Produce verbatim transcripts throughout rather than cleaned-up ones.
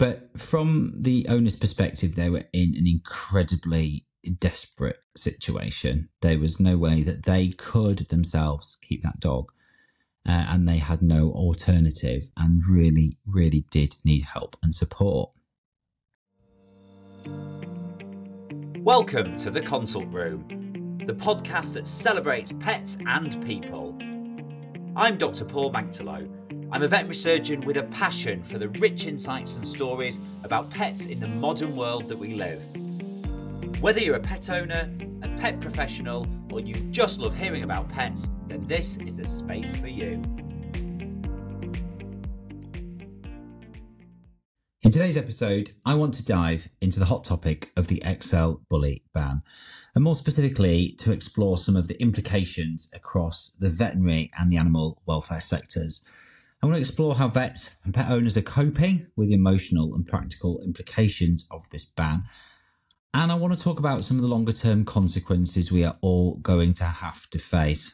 But from the owner's perspective, they were in an incredibly desperate situation. There was no way that they could themselves keep that dog. Uh, and they had no alternative and really, really did need help and support. Welcome to The Consult Room, the podcast that celebrates pets and people. I'm Doctor Paul Manctolo. I'm a veterinary surgeon with a passion for the rich insights and stories about pets in the modern world that we live. Whether you're a pet owner, a pet professional, or you just love hearing about pets, then this is the space for you. In today's episode, I want to dive into the hot topic of the X L bully ban, and more specifically to explore some of the implications across the veterinary and the animal welfare sectors. I want to explore how vets and pet owners are coping with the emotional and practical implications of this ban. And I want to talk about some of the longer term consequences we are all going to have to face.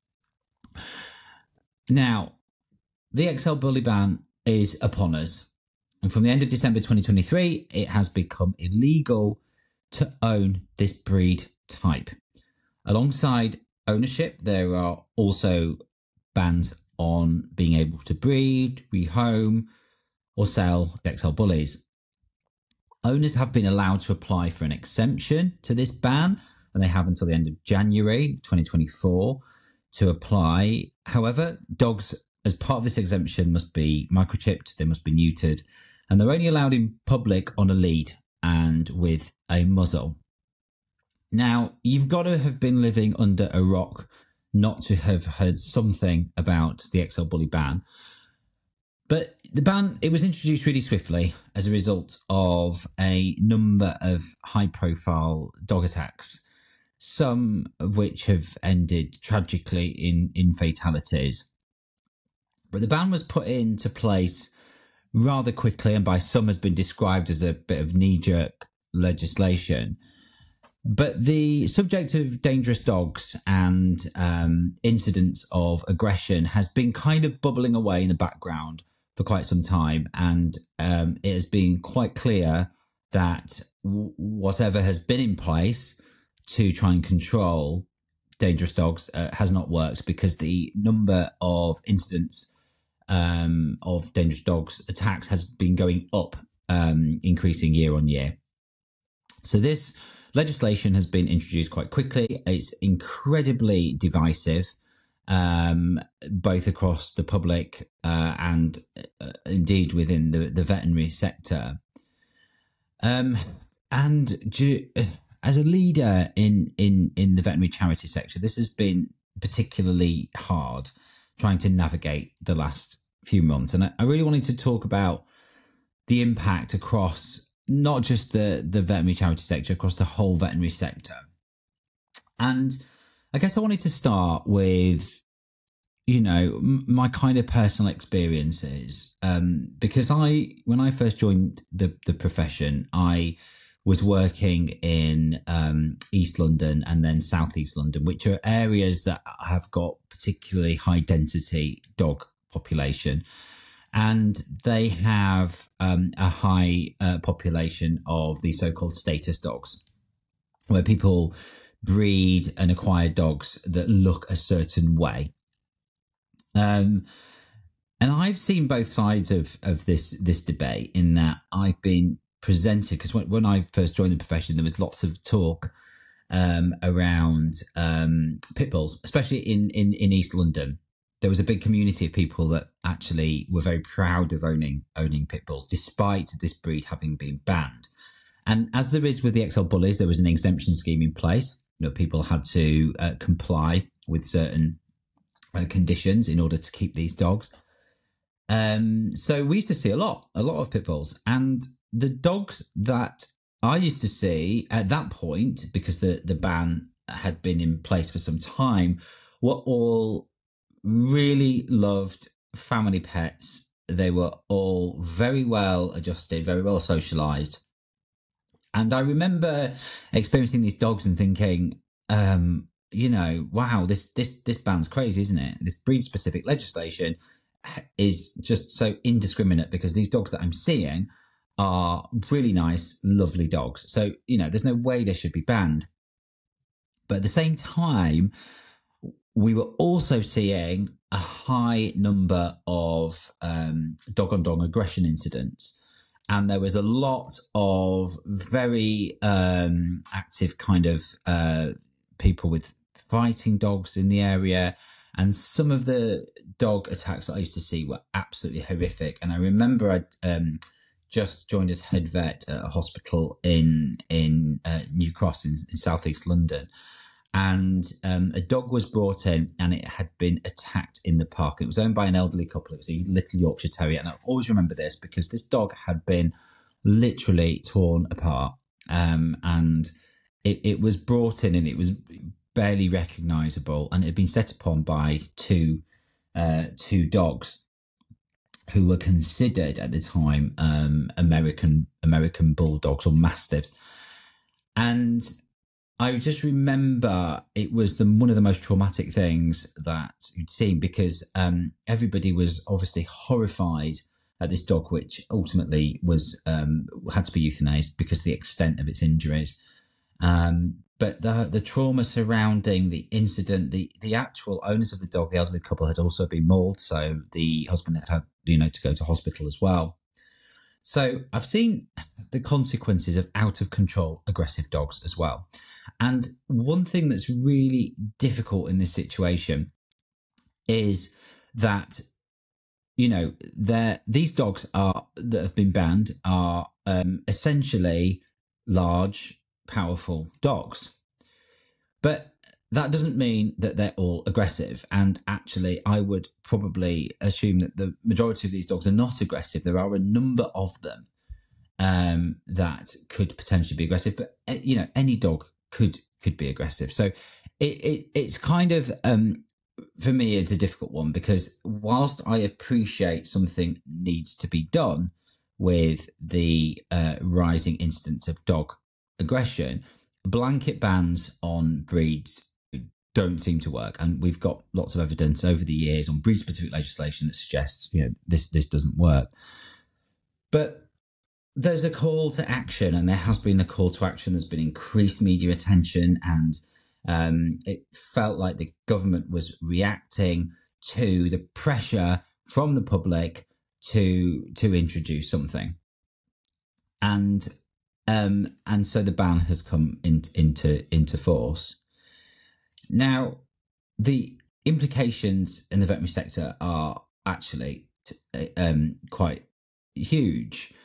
Now, the X L bully ban is upon us. And from the end of December twenty twenty-three, it has become illegal to own this breed type. Alongside ownership, there are also bans on being able to breed, rehome, or sell X L bullies. Owners have been allowed to apply for an exemption to this ban, and they have until the end of January twenty twenty-four to apply. However, dogs, as part of this exemption, must be microchipped, they must be neutered, and they're only allowed in public on a lead and with a muzzle. Now, you've got to have been living under a rock not to have heard something about the X L bully ban. But the ban, it was introduced really swiftly as a result of a number of high-profile dog attacks, some of which have ended tragically in, in fatalities. But the ban was put into place rather quickly, and by some has been described as a bit of knee-jerk legislation. But the subject of dangerous dogs and um, incidents of aggression has been kind of bubbling away in the background for quite some time, and um, it has been quite clear that w- whatever has been in place to try and control dangerous dogs uh, has not worked, because the number of incidents um, of dangerous dogs attacks has been going up, um, increasing year on year. So this legislation has been introduced quite quickly. It's incredibly divisive, um, both across the public uh, and uh, indeed within the, the veterinary sector. Um, and do, as, as a leader in, in, in the veterinary charity sector, this has been particularly hard trying to navigate the last few months. And I, I really wanted to talk about the impact across not just the, the veterinary charity sector, across the whole veterinary sector. And I guess I wanted to start with, you know, m- my kind of personal experiences, um, because I, when I first joined the, the profession, I was working in um, East London and then South East London, which are areas that have got particularly high density dog population. And they have um, a high uh, population of the so-called status dogs, where people breed and acquire dogs that look a certain way. Um, and I've seen both sides of, of this, this debate, in that I've been presented, because when, when I first joined the profession, there was lots of talk um, around um, pit bulls, especially in, in, in East London. There was a big community of people that actually were very proud of owning owning pit bulls, despite this breed having been banned. And as there is with the X L bullies, there was an exemption scheme in place. You know, people had to uh, comply with certain uh, conditions in order to keep these dogs. Um, so we used to see a lot, a lot of pit bulls, and the dogs that I used to see at that point, because the the ban had been in place for some time, were all really loved family pets. They were all very well adjusted, very well socialized. And I remember experiencing these dogs and thinking, um, you know, wow, this this this ban's crazy, isn't it? This breed specific legislation is just so indiscriminate, because these dogs that I'm seeing are really nice, lovely dogs. So, you know, there's no way they should be banned. But at the same time, we were also seeing a high number of um, dog-on-dog aggression incidents. And there was a lot of very um, active kind of uh, people with fighting dogs in the area. And some of the dog attacks that I used to see were absolutely horrific. And I remember I um, just joined as head vet at a hospital in in uh, New Cross in, in southeast London. And um, a dog was brought in and it had been attacked in the park. It was owned by an elderly couple. It was a little Yorkshire Terrier. And I always remember this because this dog had been literally torn apart. Um, and it, it was brought in and it was barely recognisable. And it had been set upon by two uh, two dogs who were considered at the time um, American American bulldogs or mastiffs. And I just remember it was the one of the most traumatic things that you'd seen because um, everybody was obviously horrified at this dog, which ultimately was um, had to be euthanized because of the extent of its injuries. Um, but the the trauma surrounding the incident, the the actual owners of the dog, the elderly couple, had also been mauled, so the husband had had you know to go to hospital as well. So I've seen the consequences of out of control aggressive dogs as well. And one thing that's really difficult in this situation is that, you know, these dogs are that have been banned are um, essentially large, powerful dogs. But that doesn't mean that they're all aggressive. And actually, I would probably assume that the majority of these dogs are not aggressive. There are a number of them um, that could potentially be aggressive. But, you know, any dog could could be aggressive. So it, it it's kind of, um, for me, it's a difficult one because whilst I appreciate something needs to be done with the uh, rising incidence of dog aggression, blanket bans on breeds don't seem to work. And we've got lots of evidence over the years on breed-specific legislation that suggests, you know, this this doesn't work. But there's a call to action, and there has been a call to action. There's been increased media attention, and um, it felt like the government was reacting to the pressure from the public to to introduce something. And um, and so the ban has come in, into into force. Now, the implications in the veterinary sector are actually t- um, quite huge.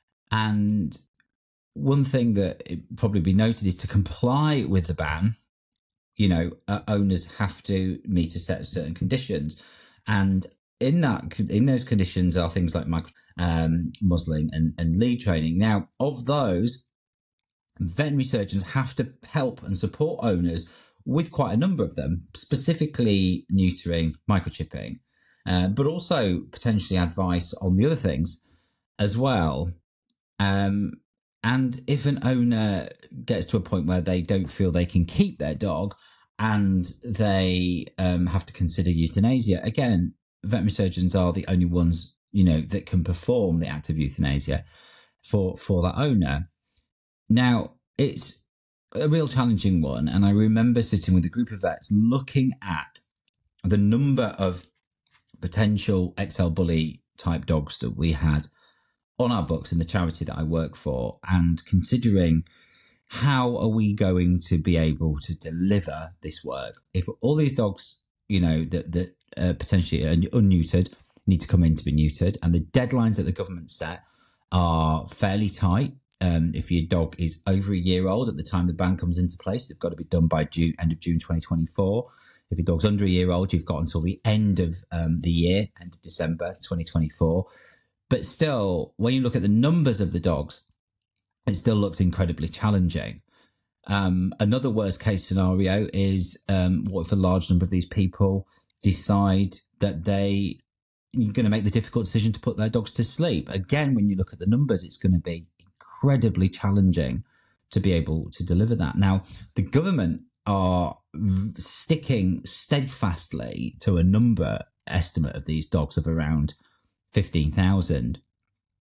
And one thing that it probably be noted is to comply with the ban, you know, uh, owners have to meet a set of certain conditions. And in that, in those conditions are things like um, muzzling and, and lead training. Now, of those, veterinary surgeons have to help and support owners with quite a number of them, specifically neutering, microchipping, uh, but also potentially advice on the other things as well. Um, and if an owner gets to a point where they don't feel they can keep their dog and they um, have to consider euthanasia, again, veterinary surgeons are the only ones, you know, that can perform the act of euthanasia for, for that owner. Now, it's a real challenging one. And I remember sitting with a group of vets looking at the number of potential X L bully type dogs that we had on our books in the charity that I work for, and considering how are we going to be able to deliver this work if all these dogs, you know, that, that uh, potentially are unneutered need to come in to be neutered, and the deadlines that the government set are fairly tight. Um, if your dog is over a year old at the time the ban comes into place, they've got to be done by June, end of June twenty twenty-four. If your dog's under a year old, you've got until the end of um, the year, end of December twenty twenty-four. But still, when you look at the numbers of the dogs, it still looks incredibly challenging. Um, another worst case scenario is um, what if a large number of these people decide that they are going to make the difficult decision to put their dogs to sleep? Again, when you look at the numbers, it's going to be incredibly challenging to be able to deliver that. Now, the government are v- sticking steadfastly to a number estimate of these dogs of around fifteen thousand.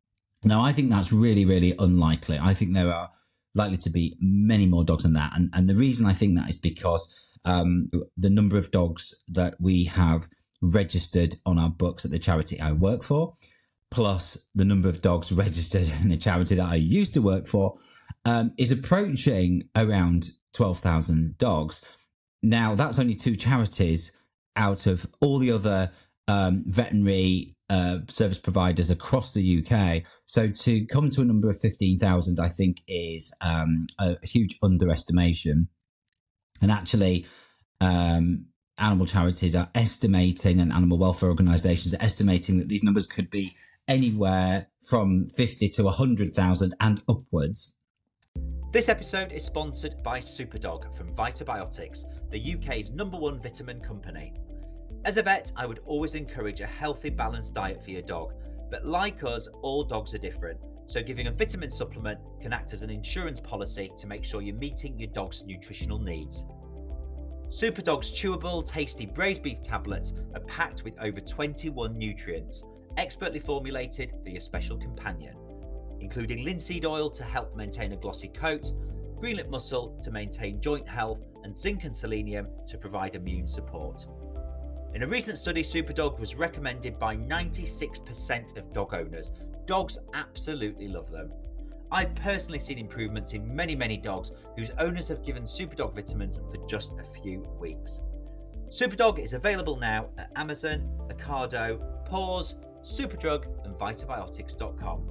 Now, I think that's really, really unlikely. I think there are likely to be many more dogs than that. And, and the reason I think that is because um, the number of dogs that we have registered on our books at the charity I work for, plus the number of dogs registered in the charity that I used to work for, um, is approaching around twelve thousand dogs. Now, that's only two charities out of all the other um, veterinary uh, service providers across the U K. So to come to a number of fifteen thousand, I think, is um, a huge underestimation. And actually, um, animal charities are estimating, and animal welfare organisations are estimating, that these numbers could be anywhere from fifty to one hundred thousand and upwards. This episode is sponsored by Superdog from Vitabiotics, the U K's number one vitamin company. As a vet, I would always encourage a healthy, balanced diet for your dog, but like us, all dogs are different, so giving a vitamin supplement can act as an insurance policy to make sure you're meeting your dog's nutritional needs. Superdog's chewable, tasty braised beef tablets are packed with over twenty-one nutrients, expertly formulated for your special companion, including linseed oil to help maintain a glossy coat, greenlip mussel to maintain joint health, and zinc and selenium to provide immune support. In a recent study, Superdog was recommended by ninety-six percent of dog owners. Dogs absolutely love them. I've personally seen improvements in many, many dogs whose owners have given Superdog vitamins for just a few weeks. Superdog is available now at Amazon, Ocado, Paws, Superdrug and Vitabiotics dot com.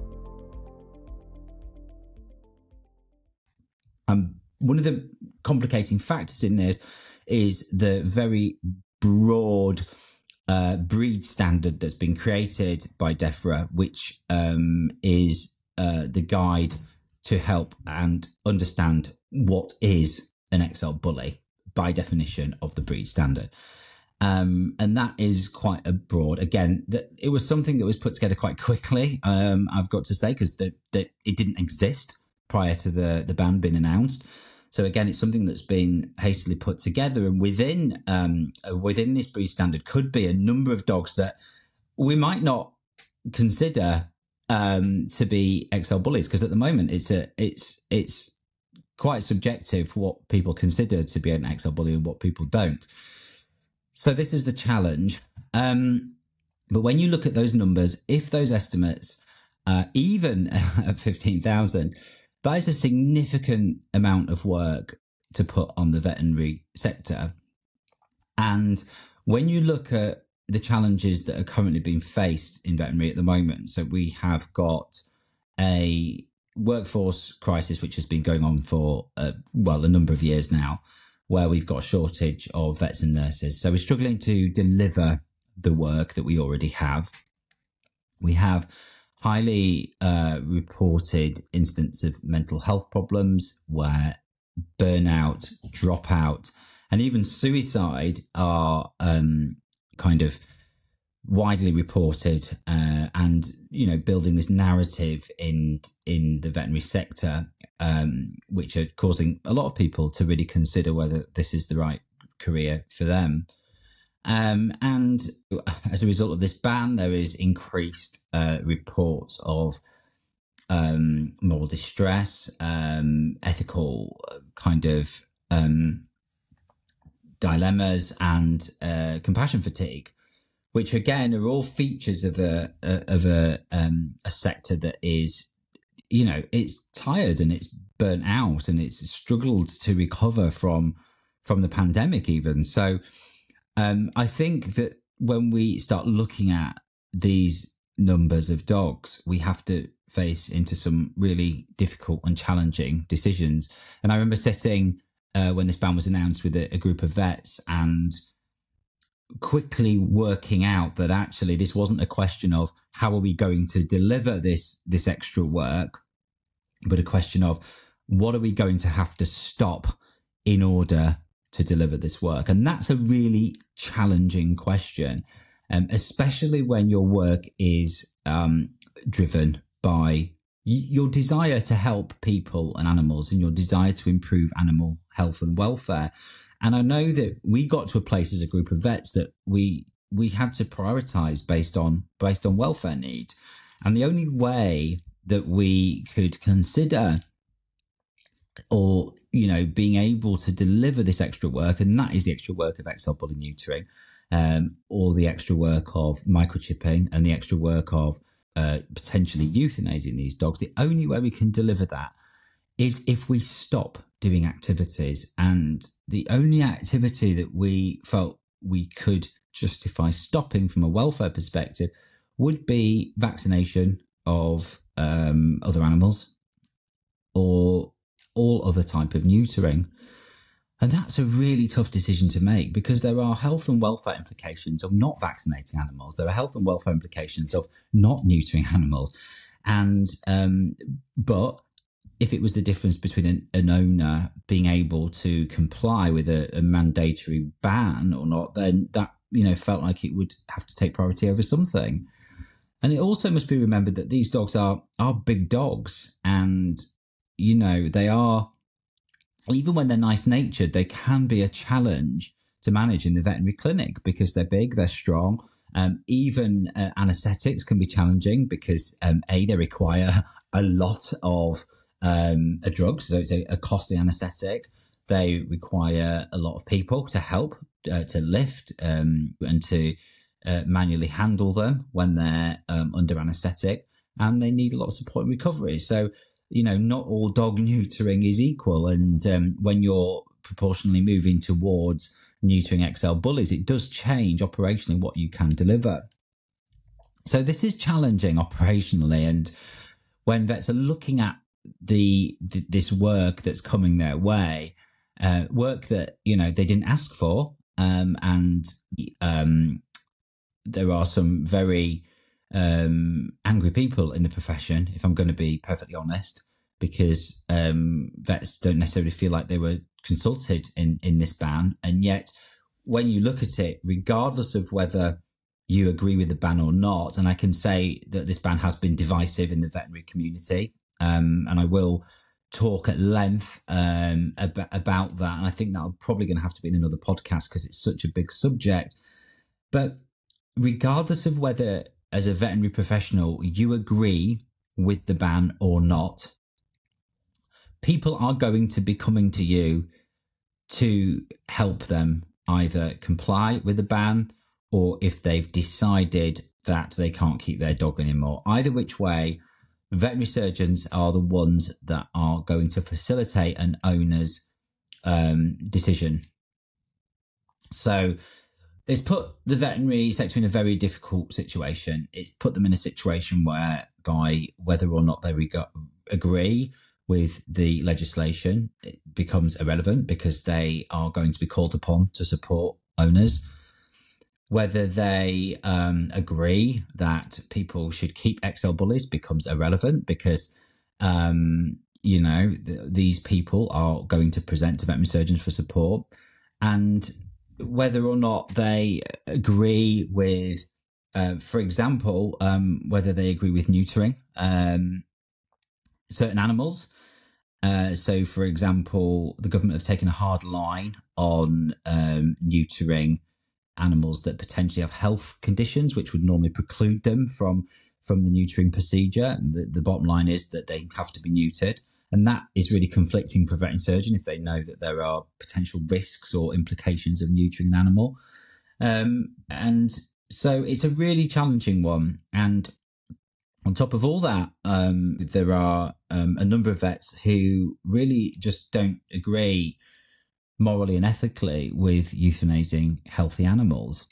Um, one of the complicating factors in this is the very broad uh, breed standard that's been created by DEFRA, which um, is uh, the guide to help and understand what is an X L bully by definition of the breed standard. Um, and that is quite a broad, again, that it was something that was put together quite quickly, um, I've got to say, because the, the, it didn't exist prior to the, the ban being announced. So again, it's something that's been hastily put together, and within um, within this breed standard could be a number of dogs that we might not consider um, to be X L bullies, because at the moment it's a it's it's quite subjective what people consider to be an X L bully and what people don't. So this is the challenge. Um, but when you look at those numbers, if those estimates, uh, even at fifteen thousand, that is a significant amount of work to put on the veterinary sector. And when you look at the challenges that are currently being faced in veterinary at the moment, so we have got a workforce crisis, which has been going on for, uh, well, a number of years now, where we've got a shortage of vets and nurses. So we're struggling to deliver the work that we already have. We have highly uh, reported instances of mental health problems where burnout, dropout, and even suicide are um, kind of widely reported, uh, and, you know, building this narrative in in the veterinary sector, um, which are causing a lot of people to really consider whether this is the right career for them. Um, and as a result of this ban, there is increased uh, reports of um, moral distress, um, ethical kind of um, dilemmas, and uh, compassion fatigue, which again are all features of a of a um, a sector that is, you know, it's tired and it's burnt out and it's struggled to recover from from the pandemic even. So um, I think that when we start looking at these numbers of dogs, we have to face into some really difficult and challenging decisions. And I remember sitting uh, when this ban was announced with a, a group of vets and quickly working out that actually this wasn't a question of how are we going to deliver this this extra work, but a question of what are we going to have to stop in order to deliver this work. And that's a really challenging question, um, especially when your work is um, driven by your desire to help people and animals and your desire to improve animal health and welfare. And I know that we got to a place as a group of vets that we we had to prioritize based on based on welfare needs. And the only way that we could consider, or, you know, being able to deliver this extra work, and that is the extra work of X L bully neutering, um, or the extra work of microchipping and the extra work of uh, potentially euthanizing these dogs. The only way we can deliver that is if we stop doing activities. And the only activity that we felt we could justify stopping from a welfare perspective would be vaccination of um, other animals or all other type of neutering. And that's a really tough decision to make, because there are health and welfare implications of not vaccinating animals. There are health and welfare implications of not neutering animals. And, um, but if it was the difference between an, an owner being able to comply with a, a mandatory ban or not, then that, you know, felt like it would have to take priority over something. And it also must be remembered that these dogs are, are big dogs, and, you know, they are, even when they're nice natured, they can be a challenge to manage in the veterinary clinic because they're big, they're strong. Um, even uh, anaesthetics can be challenging because, um, A, they require a lot of um, a drug, so it's a, a costly anaesthetic. They require a lot of people to help, uh, to lift um, and to uh, manually handle them when they're um, under anaesthetic, and they need a lot of support and recovery. So, you know, not all dog neutering is equal. And um, when you're proportionally moving towards neutering X L bullies, it does change operationally what you can deliver. So this is challenging operationally. And when vets are looking at the, the this work that's coming their way, uh, work that, you know, they didn't ask for, um, and um, there are some very um, angry people in the profession, if I'm going to be perfectly honest, because um, vets don't necessarily feel like they were consulted in, in this ban. And yet, when you look at it, regardless of whether you agree with the ban or not, and I can say that this ban has been divisive in the veterinary community, um, and I will talk at length um, ab- about that. And I think that'll probably going to have to be in another podcast because it's such a big subject. But regardless of whether, as a veterinary professional, you agree with the ban or not, people are going to be coming to you to help them either comply with the ban, or if they've decided that they can't keep their dog anymore. Either which way, veterinary surgeons are the ones that are going to facilitate an owner's um, decision. So it's put the veterinary sector in a very difficult situation. It's put them in a situation whereby whether or not they reg- agree with the legislation, it becomes irrelevant because they are going to be called upon to support owners. Whether they um, agree that people should keep X L bullies becomes irrelevant because, um, you know, th- these people are going to present to veterinary surgeons for support. And whether or not they agree with, uh, for example, um, whether they agree with neutering um, certain animals. Uh, so, for example, the government have taken a hard line on um, neutering animals that potentially have health conditions, which would normally preclude them from from the neutering procedure. The, the bottom line is that they have to be neutered. And that is really conflicting for a veterinary surgeon if they know that there are potential risks or implications of neutering an animal. Um, and so it's a really challenging one. And on top of all that, um, there are um, a number of vets who really just don't agree morally and ethically with euthanizing healthy animals.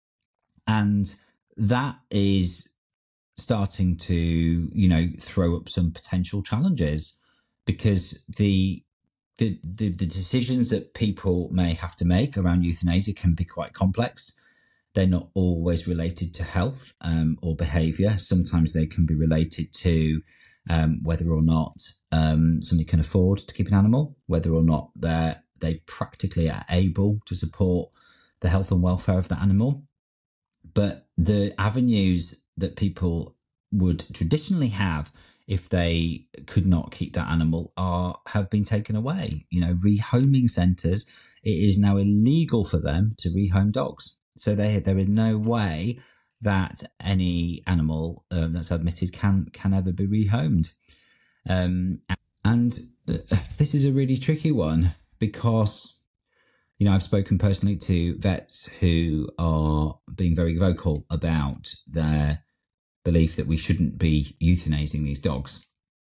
And that is starting to, you know, throw up some potential challenges because the the the, the decisions that people may have to make around euthanasia can be quite complex. They're not always related to health um, or behaviour. Sometimes they can be related to um, whether or not um, somebody can afford to keep an animal, whether or not they're they practically are able to support the health and welfare of the animal. But the avenues that people would traditionally have if they could not keep that animal are have been taken away. You know, rehoming centres, it is now illegal for them to rehome dogs. So they, there is no way that any animal um, that's admitted can can ever be rehomed. Um, and this is a really tricky one because, you know, I've spoken personally to vets who are being very vocal about their belief that we shouldn't be euthanizing these dogs,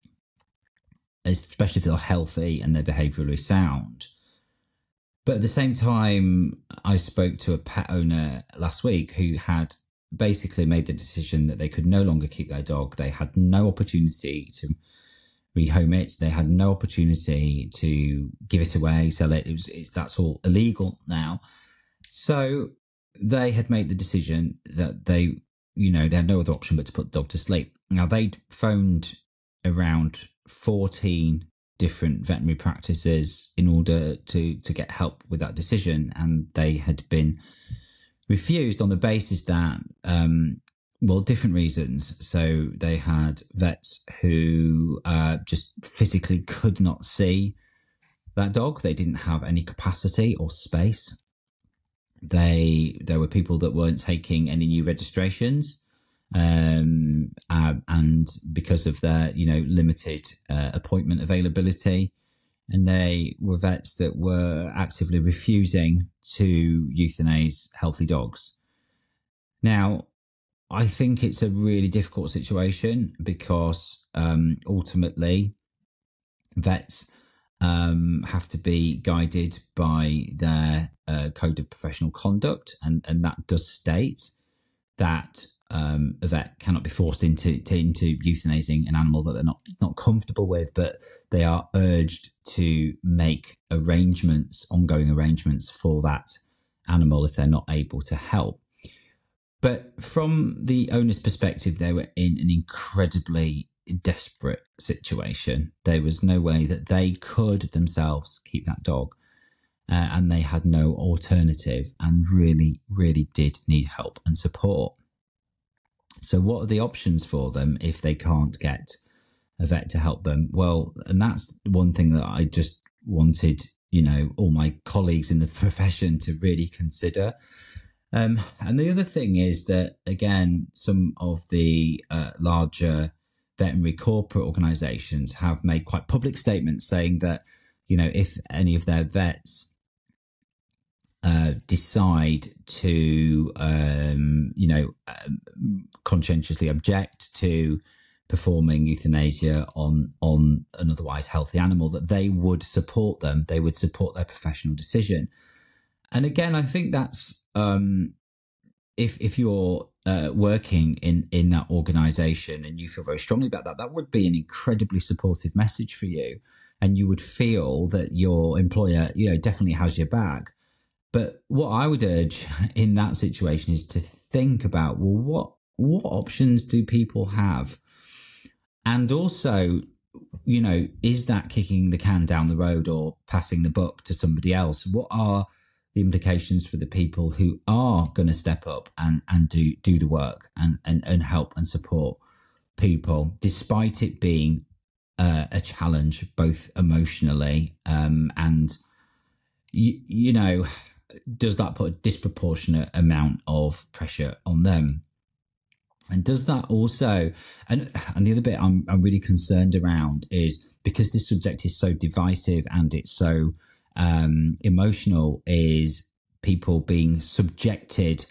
especially if they're healthy and they're behaviourally sound. But at the same time, I spoke to a pet owner last week who had basically made the decision that they could no longer keep their dog. They had no opportunity to rehome it. They had no opportunity to give it away, sell it. It was, it's, that's all illegal now. So they had made the decision that they, you know, they had no other option but to put the dog to sleep. Now, they'd phoned around fourteen different veterinary practices in order to, to get help with that decision. And they had been refused on the basis that, um, well, different reasons. So they had vets who uh, just physically could not see that dog. They didn't have any capacity or space. They there were people that weren't taking any new registrations, um, uh, and because of their you know limited uh, appointment availability, and they were vets that were actively refusing to euthanize healthy dogs. Now, I think it's a really difficult situation because um, ultimately vets um, have to be guided by their uh, code of professional conduct, and, and that does state that um, a vet cannot be forced into to, into euthanizing an animal that they're not not comfortable with, but they are urged to make arrangements, ongoing arrangements for that animal if they're not able to help. But from the owner's perspective, they were in an incredibly desperate situation. There was no way that they could themselves keep that dog, uh, and they had no alternative and really, really did need help and support. So what are the options for them if they can't get a vet to help them? Well, and that's one thing that I just wanted, you know, all my colleagues in the profession to really consider. Um, and the other thing is that, again, some of the uh, larger veterinary corporate organisations have made quite public statements saying that, you know, if any of their vets uh, decide to, um, you know, um, conscientiously object to performing euthanasia on on an otherwise healthy animal, that they would support them. They would support their professional decision. And again, I think that's um, if if you're uh, working in in that organisation and you feel very strongly about that, that would be an incredibly supportive message for you, and you would feel that your employer, you know, definitely has your back. But what I would urge in that situation is to think about, well, what what options do people have, and also, you know, is that kicking the can down the road or passing the buck to somebody else? What are the implications for the people who are going to step up and, and do, do the work and, and, and help and support people, despite it being uh, a challenge, both emotionally um, and, you, you know, does that put a disproportionate amount of pressure on them? And does that also, and, and the other bit I'm, I'm really concerned around is, because this subject is so divisive and it's so um, emotional, is people being subjected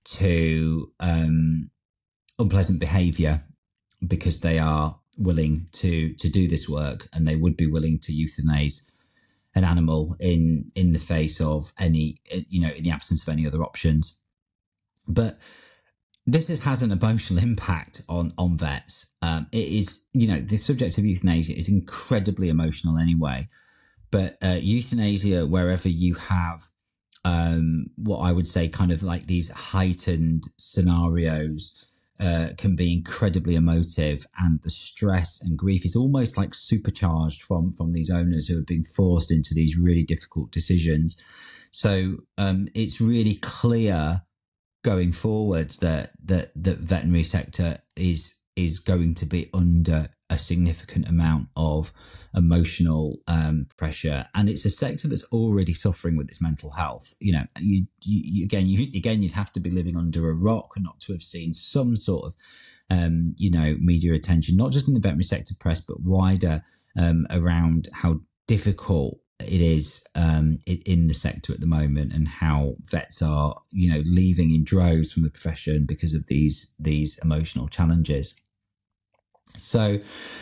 to um, unpleasant behaviour because they are willing to to do this work, and they would be willing to euthanize an animal in in the face of any, you know, in the absence of any other options. But this is, has an emotional impact on on vets. Um, it is, you know, the subject of euthanasia is incredibly emotional anyway. But uh, euthanasia, wherever you have um, what I would say kind of like these heightened scenarios, uh, can be incredibly emotive, and the stress and grief is almost like supercharged from from these owners who have been forced into these really difficult decisions. So um, it's really clear going forwards that that the veterinary sector is is going to be under a significant amount of emotional um, pressure, and it's a sector that's already suffering with its mental health. You know, you, you again, you again, you'd have to be living under a rock not to have seen some sort of, um, you know, media attention, not just in the veterinary sector press, but wider um, around how difficult it is um, in the sector at the moment, and how vets are, you know, leaving in droves from the profession because of these these emotional challenges. So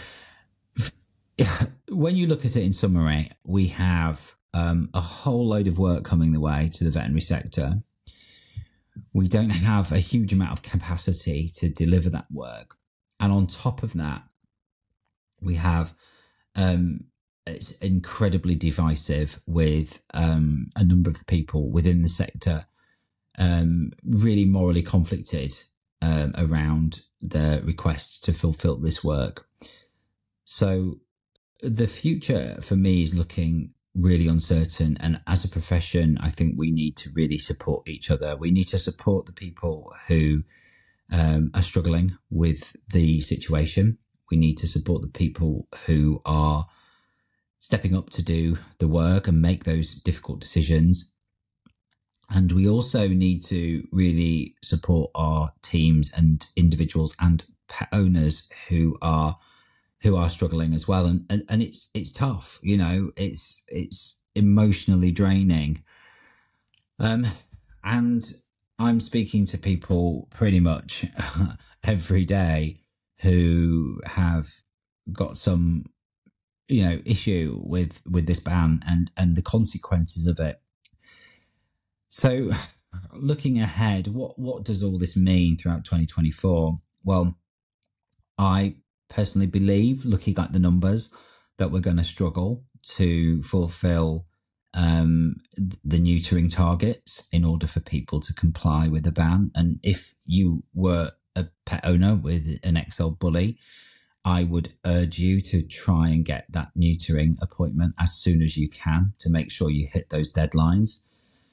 when you look at it in summary, we have um, a whole load of work coming the way to the veterinary sector. We don't have a huge amount of capacity to deliver that work. And on top of that, we have um, it's incredibly divisive with um, a number of the people within the sector um, really morally conflicted um, around their requests to fulfill this work. So the future for me is looking really uncertain. And as a profession, I think we need to really support each other. We need to support the people who um, are struggling with the situation. We need to support the people who are stepping up to do the work and make those difficult decisions. And we also need to really support our teams and individuals and pet owners who are who are struggling as well. And, and and it's it's tough, you know, it's it's emotionally draining. Um, and I'm speaking to people pretty much every day who have got some, you know, issue with with this ban and and the consequences of it. So looking ahead, what what does all this mean throughout twenty twenty-four? Well, I personally believe, looking at the numbers, that we're going to struggle to fulfill um, the neutering targets in order for people to comply with the ban. And if you were a pet owner with an X L bully, I would urge you to try and get that neutering appointment as soon as you can to make sure you hit those deadlines.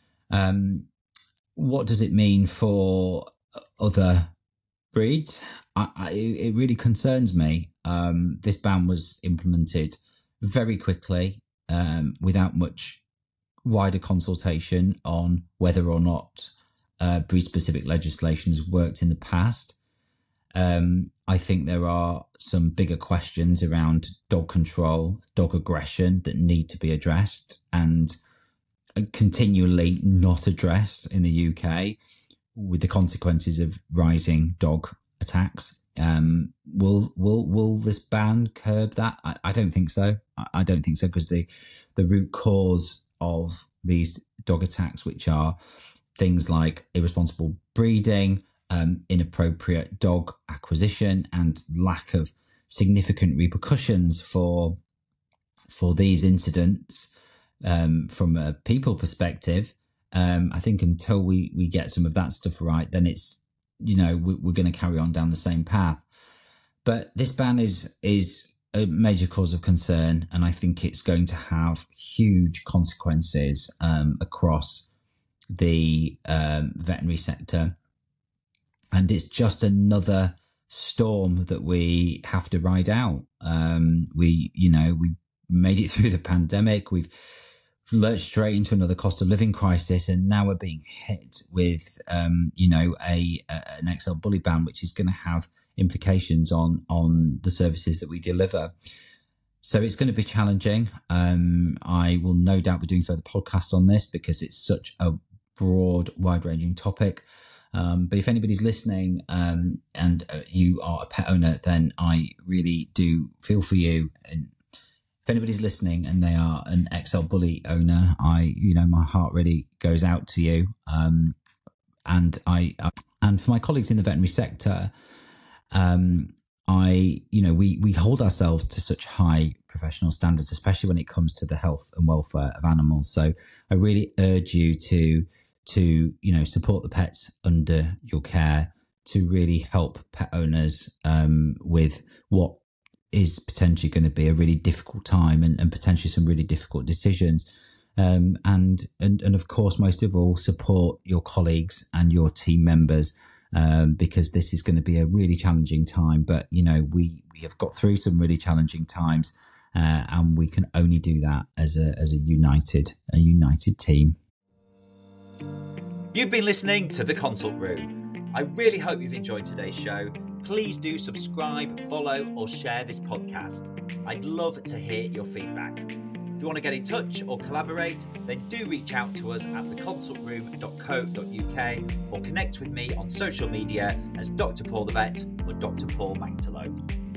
Um, what does it mean for other breeds? I, I, it really concerns me. Um, this ban was implemented very quickly um, without much wider consultation on whether or not uh, breed-specific legislation has worked in the past. Um, I think there are some bigger questions around dog control, dog aggression that need to be addressed and continually not addressed in the U K, with the consequences of rising dog attacks. Um, will will will this ban curb that? I, I don't think so. I, I don't think so, because the the root cause of these dog attacks, which are things like irresponsible breeding, um, inappropriate dog acquisition, and lack of significant repercussions for for these incidents um, from a people perspective. Um, I think until we, we get some of that stuff right, then it's, you know, we, we're going to carry on down the same path. But this ban is is a major cause of concern, and I think it's going to have huge consequences um, across the um, veterinary sector. And it's just another storm that we have to ride out. Um, we, you know, we made it through the pandemic. We've lurched straight into another cost of living crisis, and now we're being hit with, um, you know, a, a an X L bully ban, which is going to have implications on on the services that we deliver. So it's going to be challenging. Um, I will no doubt be doing further podcasts on this because it's such a broad, wide-ranging topic. Um, but if anybody's listening um, and uh, you are a pet owner, then I really do feel for you. And if anybody's listening and they are an X L bully owner, I, you know, my heart really goes out to you. Um, and I, uh, and for my colleagues in the veterinary sector, um, I, you know, we, we hold ourselves to such high professional standards, especially when it comes to the health and welfare of animals. So I really urge you to, to, you know, support the pets under your care, to really help pet owners, um, with what is potentially going to be a really difficult time and, and potentially some really difficult decisions. Um, and, and, and of course, most of all, support your colleagues and your team members um, because this is going to be a really challenging time. But, you know, we, we have got through some really challenging times, uh, and we can only do that as a, as a united, a united team. You've been listening to The Consult Room. I really hope you've enjoyed today's show. Please do subscribe, follow, or share this podcast. I'd love to hear your feedback. If you want to get in touch or collaborate, then do reach out to us at the consult room dot co dot uk or connect with me on social media as Doctor Paul the Vet or Doctor Paul Mangtalo.